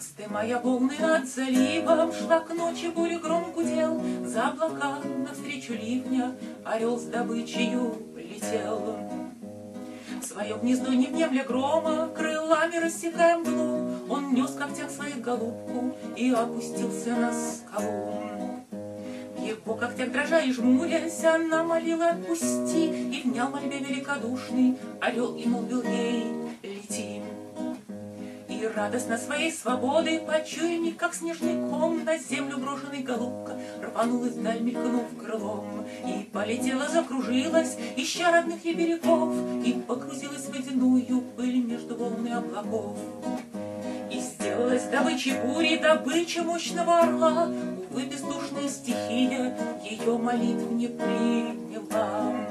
Вздымая волны над заливом, шла к ночи буря, гром гудел. За облака навстречу ливня орел с добычею летел. В свое гнездо не внемля грома, крылами рассекая мглу, он нес в когтях своих голубку и опустился на скалу. В его когтях дрожа и жмурясь, она молила отпусти, и внял мольбе великодушный орел и молвил ей лети. И радостно своей свободы, почуями, как снежный ком, на землю брошенный голубка рванулась вдаль, мелькнув крылом, и полетела, закружилась, ища родных ей берегов, и погрузилась в водяную пыль между волн и облаков. И сделалась добычей бури, добыча мощного орла. Увы, бездушная стихия ее молитв не приняла.